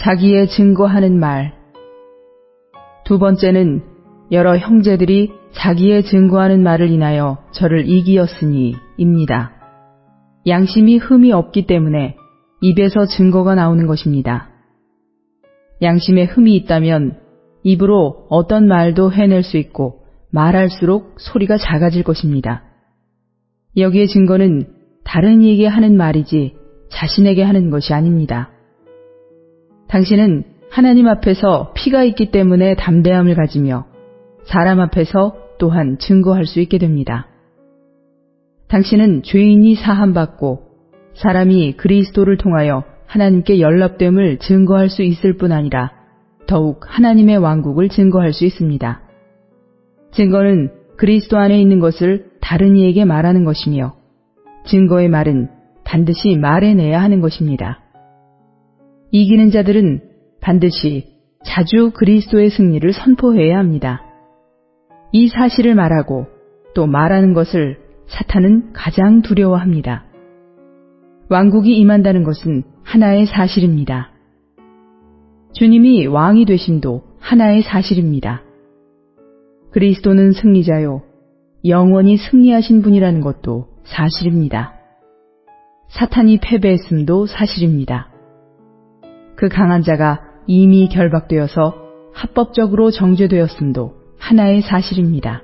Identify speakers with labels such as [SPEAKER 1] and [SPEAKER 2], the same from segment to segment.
[SPEAKER 1] 자기의 증거하는 말. 두 번째는 여러 형제들이 자기의 증거하는 말을 인하여 저를 이기었으니 입니다. 양심이 흠이 없기 때문에 입에서 증거가 나오는 것입니다. 양심에 흠이 있다면 입으로 어떤 말도 해낼 수 있고 말할수록 소리가 작아질 것입니다. 여기에 증거는 다른 이에게 하는 말이지 자신에게 하는 것이 아닙니다. 당신은 하나님 앞에서 피가 있기 때문에 담대함을 가지며 사람 앞에서 또한 증거할 수 있게 됩니다. 당신은 죄인이 사함받고 사람이 그리스도를 통하여 하나님께 연락됨을 증거할 수 있을 뿐 아니라 더욱 하나님의 왕국을 증거할 수 있습니다. 증거는 그리스도 안에 있는 것을 다른 이에게 말하는 것이며 증거의 말은 반드시 말해내야 하는 것입니다. 이기는 자들은 반드시 자주 그리스도의 승리를 선포해야 합니다. 이 사실을 말하고 또 말하는 것을 사탄은 가장 두려워합니다. 왕국이 임한다는 것은 하나의 사실입니다. 주님이 왕이 되심도 하나의 사실입니다. 그리스도는 승리자요, 영원히 승리하신 분이라는 것도 사실입니다. 사탄이 패배했음도 사실입니다. 그 강한 자가 이미 결박되어서 합법적으로 정죄되었음도 하나의 사실입니다.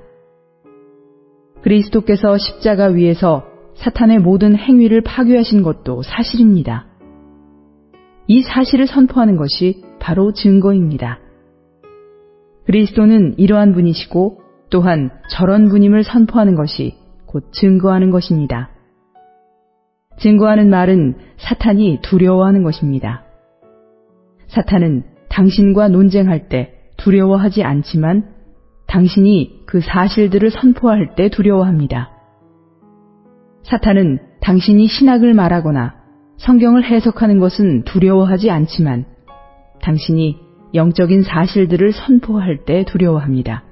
[SPEAKER 1] 그리스도께서 십자가 위에서 사탄의 모든 행위를 파괴하신 것도 사실입니다. 이 사실을 선포하는 것이 바로 증거입니다. 그리스도는 이러한 분이시고 또한 저런 분임을 선포하는 것이 곧 증거하는 것입니다. 증거하는 말은 사탄이 두려워하는 것입니다. 사탄은 당신과 논쟁할 때 두려워하지 않지만 당신이 그 사실들을 선포할 때 두려워합니다. 사탄은 당신이 신학을 말하거나 성경을 해석하는 것은 두려워하지 않지만 당신이 영적인 사실들을 선포할 때 두려워합니다.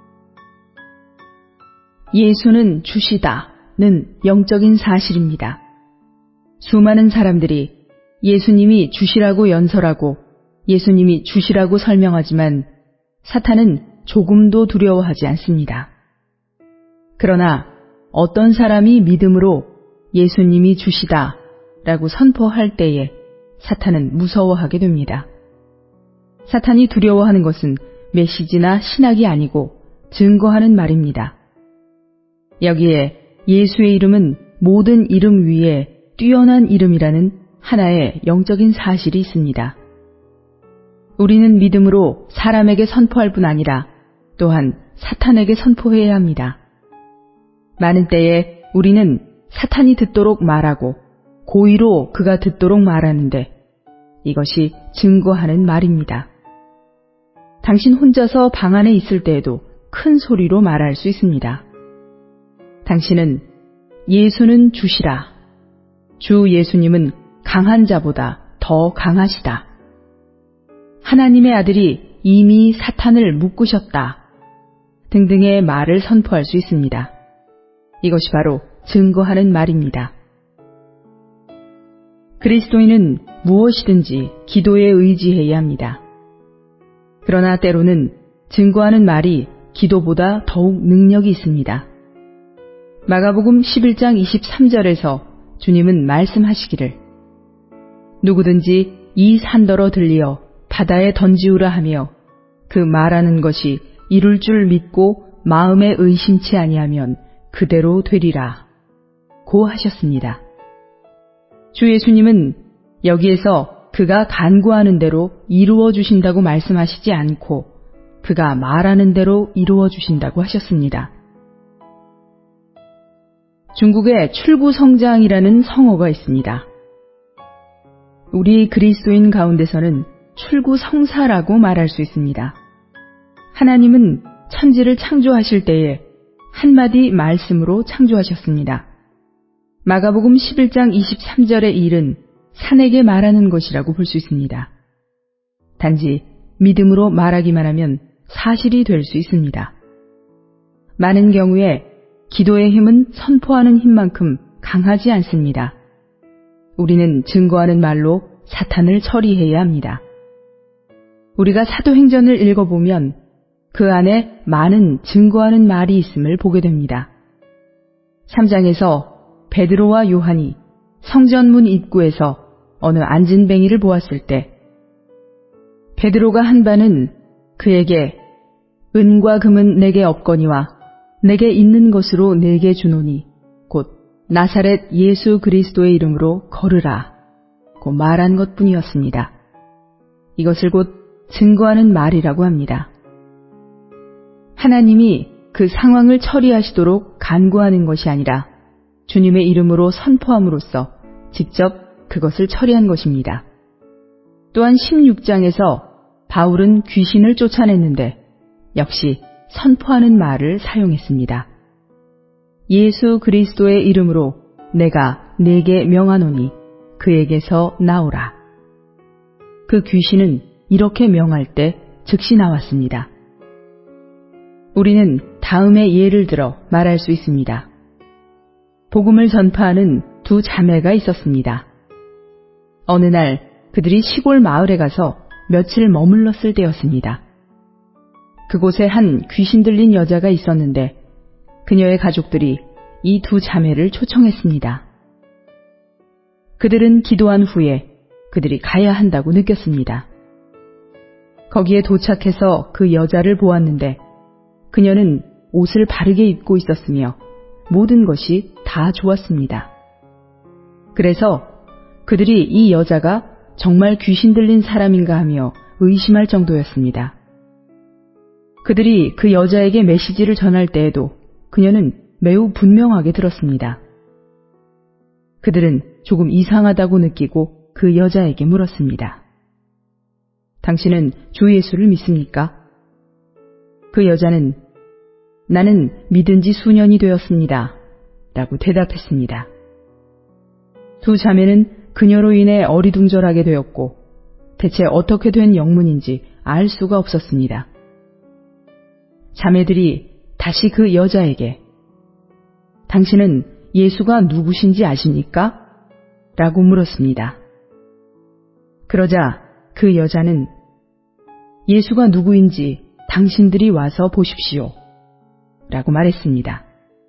[SPEAKER 1] 예수는 주시다는 영적인 사실입니다. 수많은 사람들이 예수님이 주시라고 연설하고 예수님이 주시라고 설명하지만 사탄은 조금도 두려워하지 않습니다. 그러나 어떤 사람이 믿음으로 예수님이 주시다 라고 선포할 때에 사탄은 무서워하게 됩니다. 사탄이 두려워하는 것은 메시지나 신학이 아니고 증거하는 말입니다. 여기에 예수의 이름은 모든 이름 위에 뛰어난 이름이라는 하나의 영적인 사실이 있습니다. 우리는 믿음으로 사람에게 선포할 뿐 아니라 또한 사탄에게 선포해야 합니다. 많은 때에 우리는 사탄이 듣도록 말하고 고의로 그가 듣도록 말하는데 이것이 증거하는 말입니다. 당신 혼자서 방 안에 있을 때에도 큰 소리로 말할 수 있습니다. 당신은 예수는 주시라. 주 예수님은 강한 자보다 더 강하시다. 하나님의 아들이 이미 사탄을 묶으셨다. 등등의 말을 선포할 수 있습니다. 이것이 바로 증거하는 말입니다. 그리스도인은 무엇이든지 기도에 의지해야 합니다. 그러나 때로는 증거하는 말이 기도보다 더욱 능력이 있습니다. 마가복음 11장 23절에서 주님은 말씀하시기를 누구든지 이 산더러 들리어 바다에 던지우라 하며 그 말하는 것이 이룰 줄 믿고 마음에 의심치 아니하면 그대로 되리라 고 하셨습니다. 주 예수님은 여기에서 그가 간구하는 대로 이루어 주신다고 말씀하시지 않고 그가 말하는 대로 이루어 주신다고 하셨습니다. 중국에 출구성장이라는 성어가 있습니다. 우리 그리스도인 가운데서는 출구성사라고 말할 수 있습니다. 하나님은 천지를 창조하실 때에 한마디 말씀으로 창조하셨습니다. 마가복음 11장 23절의 일은 산에게 말하는 것이라고 볼 수 있습니다. 단지 믿음으로 말하기만 하면 사실이 될 수 있습니다. 많은 경우에 기도의 힘은 선포하는 힘만큼 강하지 않습니다. 우리는 증거하는 말로 사탄을 처리해야 합니다. 우리가 사도행전을 읽어보면 그 안에 많은 증거하는 말이 있음을 보게 됩니다. 3장에서 베드로와 요한이 성전문 입구에서 어느 안진뱅이를 보았을 때 베드로가 한 바는 그에게 은과 금은 내게 없거니와 내게 있는 것으로 내게 주노니 곧 나사렛 예수 그리스도의 이름으로 걸으라 고 말한 것뿐이었습니다. 이것을 곧 증거하는 말이라고 합니다. 하나님이 그 상황을 처리하시도록 간구하는 것이 아니라 주님의 이름으로 선포함으로써 직접 그것을 처리한 것입니다. 또한 16장에서 바울은 귀신을 쫓아냈는데 역시 선포하는 말을 사용했습니다. 예수 그리스도의 이름으로 내가 네게 명하노니 그에게서 나오라. 그 귀신은 이렇게 명할 때 즉시 나왔습니다. 우리는 다음의 예를 들어 말할 수 있습니다. 복음을 전파하는 두 자매가 있었습니다. 어느 날 그들이 시골 마을에 가서 며칠 머물렀을 때였습니다. 그곳에 한 귀신 들린 여자가 있었는데 그녀의 가족들이 이 두 자매를 초청했습니다. 그들은 기도한 후에 그들이 가야 한다고 느꼈습니다. 거기에 도착해서 그 여자를 보았는데 그녀는 옷을 바르게 입고 있었으며 모든 것이 다 좋았습니다. 그래서 그들이 이 여자가 정말 귀신 들린 사람인가 하며 의심할 정도였습니다. 그들이 그 여자에게 메시지를 전할 때에도 그녀는 매우 분명하게 들었습니다. 그들은 조금 이상하다고 느끼고 그 여자에게 물었습니다. 당신은 주 예수를 믿습니까? 그 여자는 나는 믿은 지 수년이 되었습니다. 라고 대답했습니다. 두 자매는 그녀로 인해 어리둥절하게 되었고 대체 어떻게 된 영문인지 알 수가 없었습니다. 자매들이 다시 그 여자에게 당신은 예수가 누구신지 아십니까? 라고 물었습니다. 그러자 그 여자는 예수가 누구인지 당신들이 와서 보십시오. 라고 말했습니다.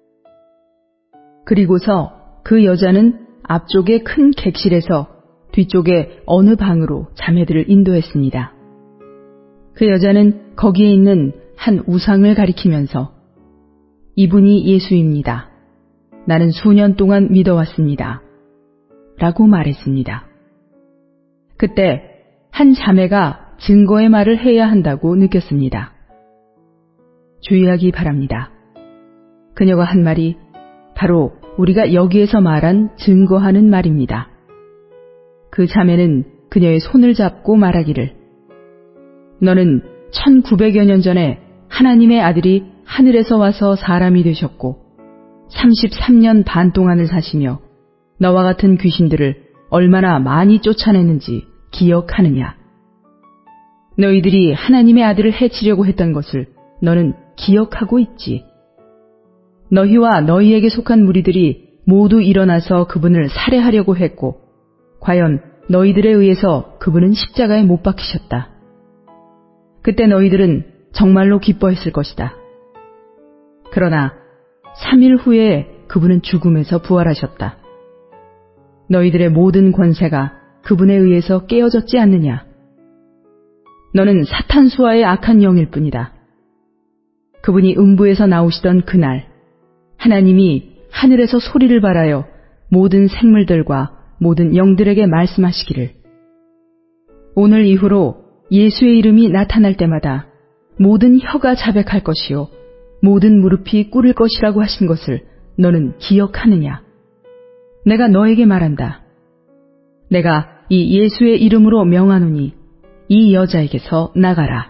[SPEAKER 1] 그리고서 그 여자는 앞쪽의 큰 객실에서 뒤쪽에 어느 방으로 자매들을 인도했습니다. 그 여자는 거기에 있는 한 우상을 가리키면서 이분이 예수입니다. 나는 수년 동안 믿어왔습니다. 라고 말했습니다. 그때 한 자매가 증거의 말을 해야 한다고 느꼈습니다. 주의하기 바랍니다. 그녀가 한 말이 바로 우리가 여기에서 말한 증거하는 말입니다. 그 자매는 그녀의 손을 잡고 말하기를 너는 1900여 년 전에 하나님의 아들이 하늘에서 와서 사람이 되셨고 33년 반 동안을 사시며 너와 같은 귀신들을 얼마나 많이 쫓아냈는지 기억하느냐. 너희들이 하나님의 아들을 해치려고 했던 것을 너는 기억하고 있지. 너희와 너희에게 속한 무리들이 모두 일어나서 그분을 살해하려고 했고 과연 너희들에 의해서 그분은 십자가에 못 박히셨다. 그때 너희들은 정말로 기뻐했을 것이다. 그러나 3일 후에 그분은 죽음에서 부활하셨다. 너희들의 모든 권세가 그분에 의해서 깨어졌지 않느냐. 너는 사탄수와의 악한 영일 뿐이다. 그분이 음부에서 나오시던 그날 하나님이 하늘에서 소리를 발하여 모든 생물들과 모든 영들에게 말씀하시기를 오늘 이후로 예수의 이름이 나타날 때마다 모든 혀가 자백할 것이요 모든 무릎이 꿇을 것이라고 하신 것을 너는 기억하느냐. 내가 너에게 말한다. 내가 이 예수의 이름으로 명하노니 이 여자에게서 나가라.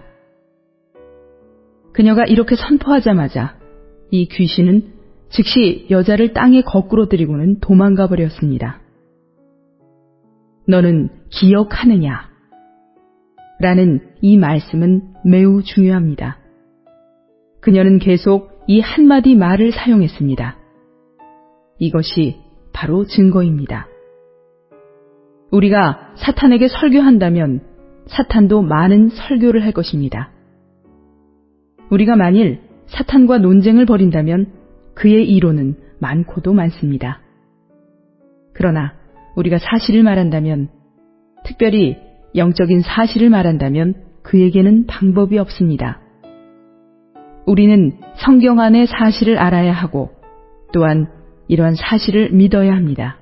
[SPEAKER 1] 그녀가 이렇게 선포하자마자 이 귀신은 즉시 여자를 땅에 거꾸로 들이고는 도망가 버렸습니다. 너는 기억하느냐? 라는 이 말씀은 매우 중요합니다. 그녀는 계속 이 한마디 말을 사용했습니다. 이것이 바로 증거입니다. 우리가 사탄에게 설교한다면 사탄도 많은 설교를 할 것입니다. 우리가 만일 사탄과 논쟁을 벌인다면 그의 이론은 많고도 많습니다. 그러나 우리가 사실을 말한다면, 특별히 영적인 사실을 말한다면 그에게는 방법이 없습니다. 우리는 성경 안의 사실을 알아야 하고 또한 이러한 사실을 믿어야 합니다.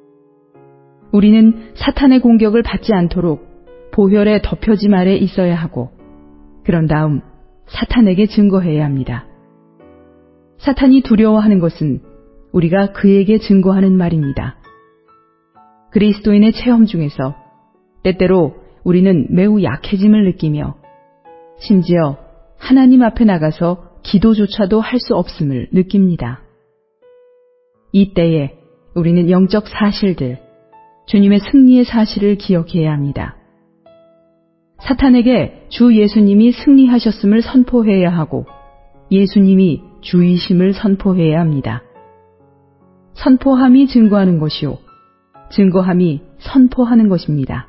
[SPEAKER 1] 우리는 사탄의 공격을 받지 않도록 보혈의 덮여짐 아래 있어야 하고, 그런 다음 사탄에게 증거해야 합니다. 사탄이 두려워하는 것은 우리가 그에게 증거하는 말입니다. 그리스도인의 체험 중에서 때때로 우리는 매우 약해짐을 느끼며 심지어 하나님 앞에 나가서 기도조차도 할 수 없음을 느낍니다. 이때에 우리는 영적 사실들, 주님의 승리의 사실을 기억해야 합니다. 사탄에게 주 예수님이 승리하셨음을 선포해야 하고 예수님이 주이심을 선포해야 합니다. 선포함이 증거하는 것이요, 증거함이 선포하는 것입니다.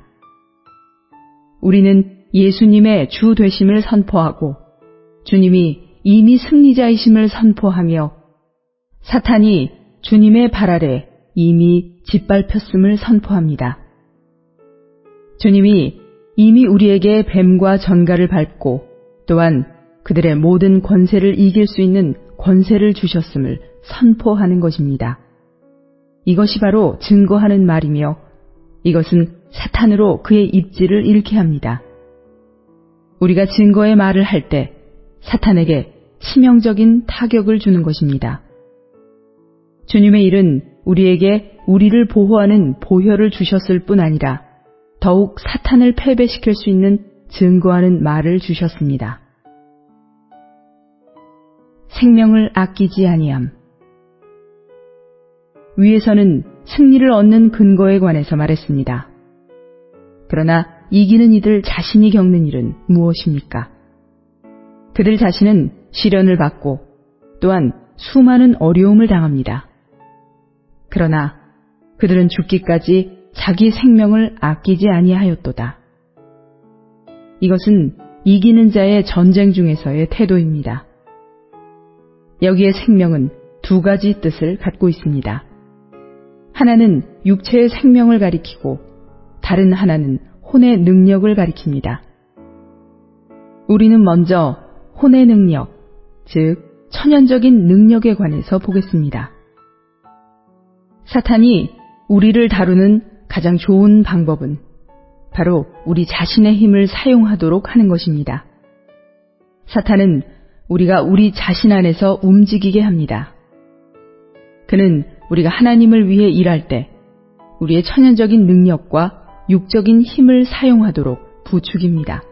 [SPEAKER 1] 우리는 예수님의 주 되심을 선포하고 주님이 이미 승리자이심을 선포하며 사탄이 주님의 발 아래 이미 짓밟혔음을 선포합니다. 주님이 이미 우리에게 뱀과 전갈을 밟고 또한 그들의 모든 권세를 이길 수 있는 권세를 주셨음을 선포하는 것입니다. 이것이 바로 증거하는 말이며 이것은 사탄으로 그의 입지를 잃게 합니다. 우리가 증거의 말을 할 때 사탄에게 치명적인 타격을 주는 것입니다. 주님의 일은 우리에게 우리를 보호하는 보혈을 주셨을 뿐 아니라 더욱 사탄을 패배시킬 수 있는 증거하는 말을 주셨습니다. 생명을 아끼지 아니함. 위에서는 승리를 얻는 근거에 관해서 말했습니다. 그러나 이기는 이들 자신이 겪는 일은 무엇입니까? 그들 자신은 시련을 받고 또한 수많은 어려움을 당합니다. 그러나 그들은 죽기까지 자기 생명을 아끼지 아니하였도다. 이것은 이기는 자의 전쟁 중에서의 태도입니다. 여기에 생명은 두 가지 뜻을 갖고 있습니다. 하나는 육체의 생명을 가리키고 다른 하나는 혼의 능력을 가리킵니다. 우리는 먼저 혼의 능력, 즉 천연적인 능력에 관해서 보겠습니다. 사탄이 우리를 다루는 가장 좋은 방법은 바로 우리 자신의 힘을 사용하도록 하는 것입니다. 사탄은 우리가 우리 자신 안에서 움직이게 합니다. 그는 우리가 하나님을 위해 일할 때 우리의 천연적인 능력과 육적인 힘을 사용하도록 부추깁니다.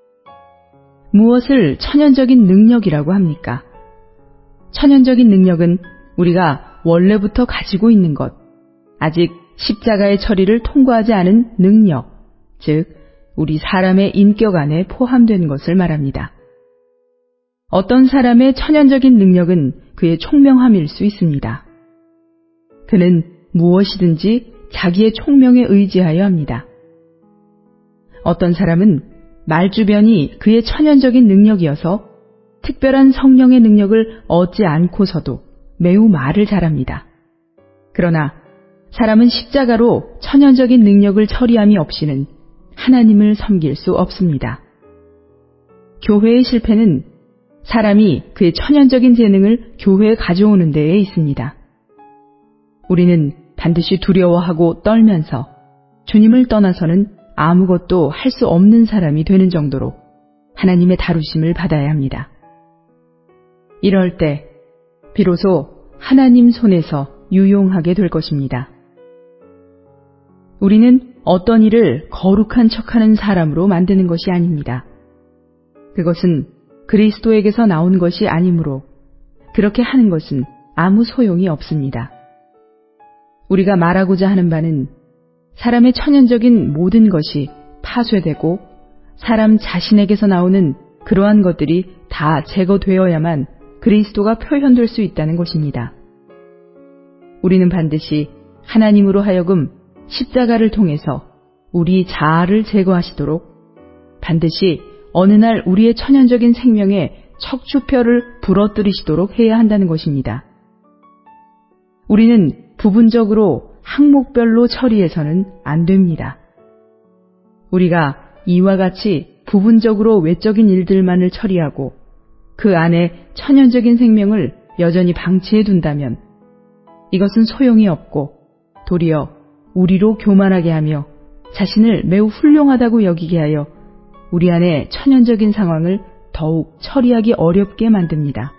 [SPEAKER 1] 무엇을 천연적인 능력이라고 합니까? 천연적인 능력은 우리가 원래부터 가지고 있는 것, 아직 십자가의 처리를 통과하지 않은 능력, 즉 우리 사람의 인격 안에 포함된 것을 말합니다. 어떤 사람의 천연적인 능력은 그의 총명함일 수 있습니다. 그는 무엇이든지 자기의 총명에 의지하여 합니다. 어떤 사람은 말주변이 그의 천연적인 능력이어서 특별한 성령의 능력을 얻지 않고서도 매우 말을 잘합니다. 그러나 사람은 십자가로 천연적인 능력을 처리함이 없이는 하나님을 섬길 수 없습니다. 교회의 실패는 사람이 그의 천연적인 재능을 교회에 가져오는 데에 있습니다. 우리는 반드시 두려워하고 떨면서 주님을 떠나서는 아무것도 할 수 없는 사람이 되는 정도로 하나님의 다루심을 받아야 합니다. 이럴 때 비로소 하나님 손에서 유용하게 될 것입니다. 우리는 어떤 일을 거룩한 척하는 사람으로 만드는 것이 아닙니다. 그것은 그리스도에게서 나온 것이 아니므로 그렇게 하는 것은 아무 소용이 없습니다. 우리가 말하고자 하는 바는 사람의 천연적인 모든 것이 파쇄되고 사람 자신에게서 나오는 그러한 것들이 다 제거되어야만 그리스도가 표현될 수 있다는 것입니다. 우리는 반드시 하나님으로 하여금 십자가를 통해서 우리 자아를 제거하시도록 반드시 어느 날 우리의 천연적인 생명에 척추뼈를 부러뜨리시도록 해야 한다는 것입니다. 우리는 부분적으로 항목별로 처리해서는 안 됩니다. 우리가 이와 같이 부분적으로 외적인 일들만을 처리하고 그 안에 천연적인 생명을 여전히 방치해 둔다면 이것은 소용이 없고 도리어 우리로 교만하게 하며 자신을 매우 훌륭하다고 여기게 하여 우리 안에 천연적인 상황을 더욱 처리하기 어렵게 만듭니다.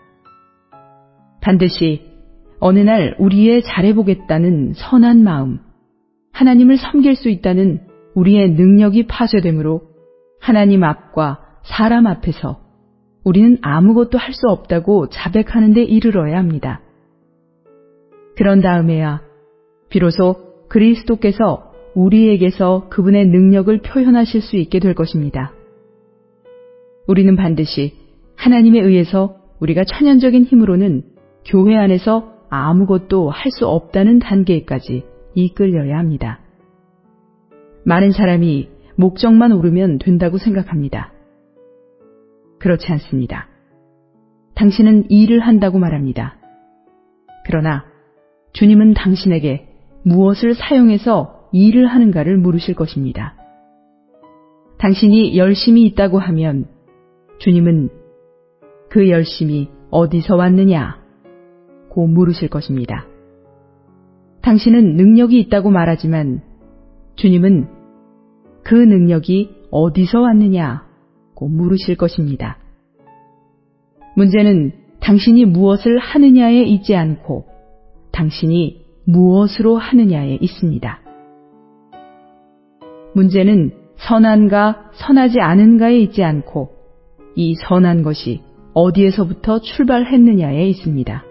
[SPEAKER 1] 반드시 어느 날 우리의 잘해보겠다는 선한 마음, 하나님을 섬길 수 있다는 우리의 능력이 파쇄되므로 하나님 앞과 사람 앞에서 우리는 아무것도 할 수 없다고 자백하는 데 이르러야 합니다. 그런 다음에야 비로소 그리스도께서 우리에게서 그분의 능력을 표현하실 수 있게 될 것입니다. 우리는 반드시 하나님에 의해서 우리가 천연적인 힘으로는 교회 안에서 아무것도 할 수 없다는 단계까지 이끌려야 합니다. 많은 사람이 목적만 오르면 된다고 생각합니다. 그렇지 않습니다. 당신은 일을 한다고 말합니다. 그러나 주님은 당신에게 무엇을 사용해서 일을 하는가를 물으실 것입니다. 당신이 열심히 있다고 하면 주님은 그 열심이 어디서 왔느냐고 물으실 것입니다. 당신은 능력이 있다고 말하지만 주님은 그 능력이 어디서 왔느냐고 물으실 것입니다. 문제는 당신이 무엇을 하느냐에 있지 않고 당신이 무엇으로 하느냐에 있습니다. 문제는 선한가 선하지 않은가에 있지 않고 이 선한 것이 어디에서부터 출발했느냐에 있습니다.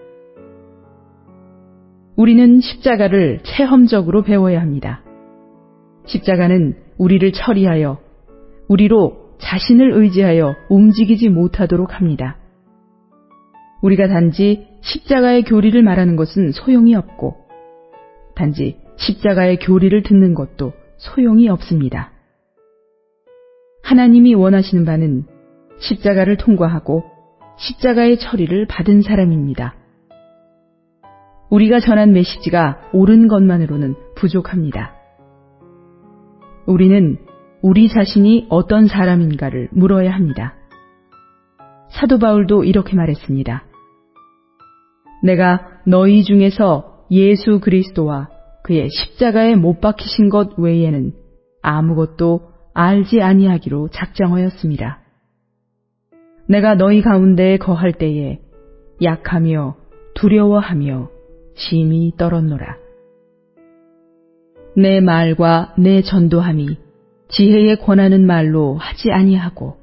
[SPEAKER 1] 우리는 십자가를 체험적으로 배워야 합니다. 십자가는 우리를 처리하여 우리로 자신을 의지하여 움직이지 못하도록 합니다. 우리가 단지 십자가의 교리를 말하는 것은 소용이 없고 단지 십자가의 교리를 듣는 것도 소용이 없습니다. 하나님이 원하시는 바는 십자가를 통과하고 십자가의 처리를 받은 사람입니다. 우리가 전한 메시지가 옳은 것만으로는 부족합니다. 우리는 우리 자신이 어떤 사람인가를 물어야 합니다. 사도 바울도 이렇게 말했습니다. 내가 너희 중에서 예수 그리스도와 그의 십자가에 못 박히신 것 외에는 아무것도 알지 아니하기로 작정하였습니다. 내가 너희 가운데 거할 때에 약하며 두려워하며 심히 떨었노라. 내 말과 내 전도함이 지혜에 권하는 말로 하지 아니하고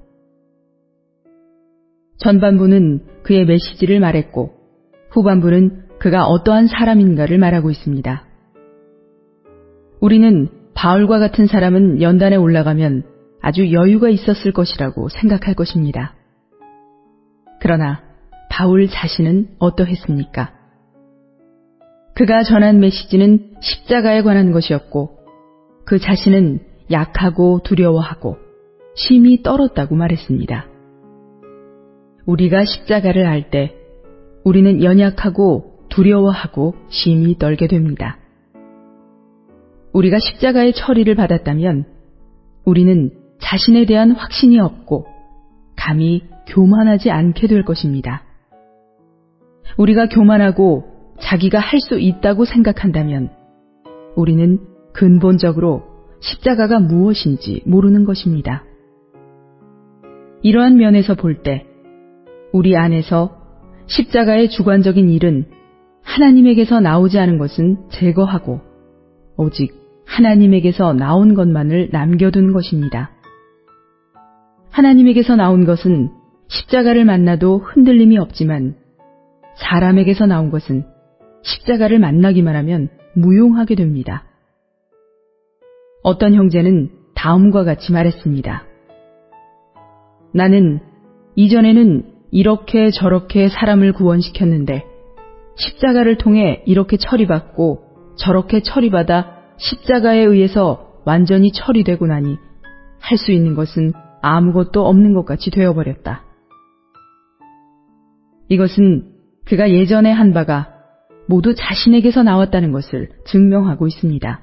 [SPEAKER 1] 전반부는 그의 메시지를 말했고 후반부는 그가 어떠한 사람인가를 말하고 있습니다. 우리는 바울과 같은 사람은 연단에 올라가면 아주 여유가 있었을 것이라고 생각할 것입니다. 그러나 바울 자신은 어떠했습니까? 그가 전한 메시지는 십자가에 관한 것이었고 그 자신은 약하고 두려워하고 심히 떨었다고 말했습니다. 우리가 십자가를 알 때 우리는 연약하고 두려워하고 심히 떨게 됩니다. 우리가 십자가의 처리를 받았다면 우리는 자신에 대한 확신이 없고 감히 교만하지 않게 될 것입니다. 우리가 교만하고 자기가 할 수 있다고 생각한다면 우리는 근본적으로 십자가가 무엇인지 모르는 것입니다. 이러한 면에서 볼 때 우리 안에서 십자가의 주관적인 일은 하나님에게서 나오지 않은 것은 제거하고 오직 하나님에게서 나온 것만을 남겨둔 것입니다. 하나님에게서 나온 것은 십자가를 만나도 흔들림이 없지만 사람에게서 나온 것은 십자가를 만나기만 하면 무용하게 됩니다. 어떤 형제는 다음과 같이 말했습니다. 나는 이전에는 이렇게 저렇게 사람을 구원시켰는데 십자가를 통해 이렇게 처리받고 저렇게 처리받아 십자가에 의해서 완전히 처리되고 나니 할 수 있는 것은 아무것도 없는 것 같이 되어버렸다. 이것은 그가 예전에 한 바가 모두 자신에게서 나왔다는 것을 증명하고 있습니다.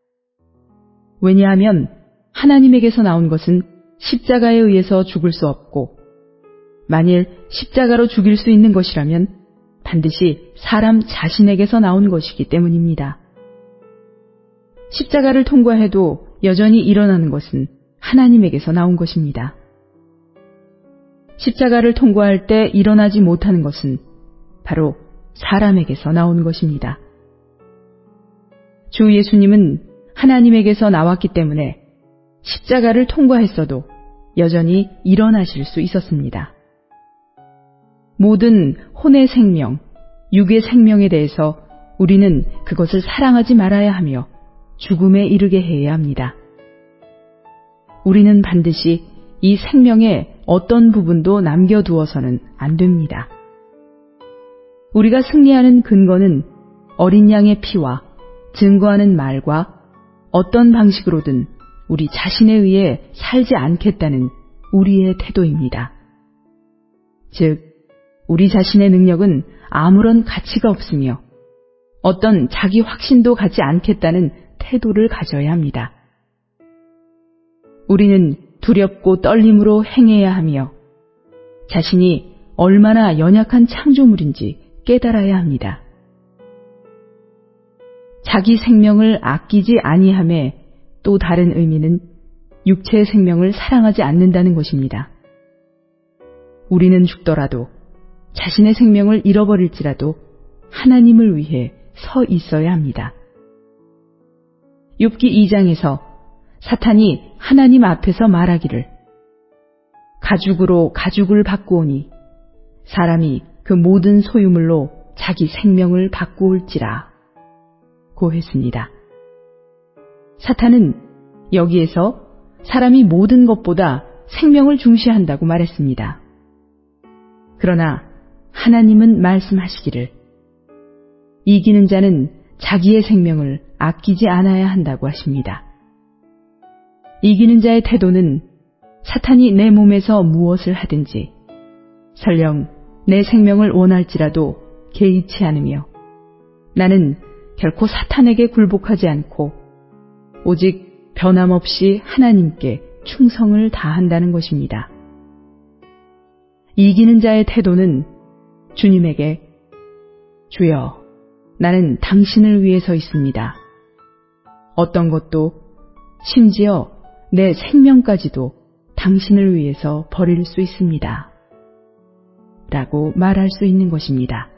[SPEAKER 1] 왜냐하면 하나님에게서 나온 것은 십자가에 의해서 죽을 수 없고, 만일 십자가로 죽일 수 있는 것이라면 반드시 사람 자신에게서 나온 것이기 때문입니다. 십자가를 통과해도 여전히 일어나는 것은 하나님에게서 나온 것입니다. 십자가를 통과할 때 일어나지 못하는 것은 바로 사람에게서 나온 것입니다. 주 예수님은 하나님에게서 나왔기 때문에 십자가를 통과했어도 여전히 일어나실 수 있었습니다. 모든 혼의 생명, 육의 생명에 대해서 우리는 그것을 사랑하지 말아야 하며 죽음에 이르게 해야 합니다. 우리는 반드시 이 생명의 어떤 부분도 남겨두어서는 안 됩니다. 우리가 승리하는 근거는 어린 양의 피와 증거하는 말과 어떤 방식으로든 우리 자신에 의해 살지 않겠다는 우리의 태도입니다. 즉, 우리 자신의 능력은 아무런 가치가 없으며 어떤 자기 확신도 갖지 않겠다는 태도를 가져야 합니다. 우리는 두렵고 떨림으로 행해야 하며 자신이 얼마나 연약한 창조물인지 깨달아야 합니다. 자기 생명을 아끼지 아니함의 또 다른 의미는 육체의 생명을 사랑하지 않는다는 것입니다. 우리는 죽더라도 자신의 생명을 잃어버릴지라도 하나님을 위해 서 있어야 합니다. 욥기 2장에서 사탄이 하나님 앞에서 말하기를 가죽으로 가죽을 바꾸오니 사람이 그 모든 소유물로 자기 생명을 바꾸올지라 고 했습니다. 사탄은 여기에서 사람이 모든 것보다 생명을 중시한다고 말했습니다. 그러나 하나님은 말씀하시기를 이기는 자는 자기의 생명을 아끼지 않아야 한다고 하십니다. 이기는 자의 태도는 사탄이 내 몸에서 무엇을 하든지 설령 내 생명을 원할지라도 개의치 않으며 나는 결코 사탄에게 굴복하지 않고 오직 변함없이 하나님께 충성을 다한다는 것입니다. 이기는 자의 태도는 주님에게 주여, 나는 당신을 위해 서 있습니다. 어떤 것도 심지어 내 생명까지도 당신을 위해서 버릴 수 있습니다. 라고 말할 수 있는 것입니다.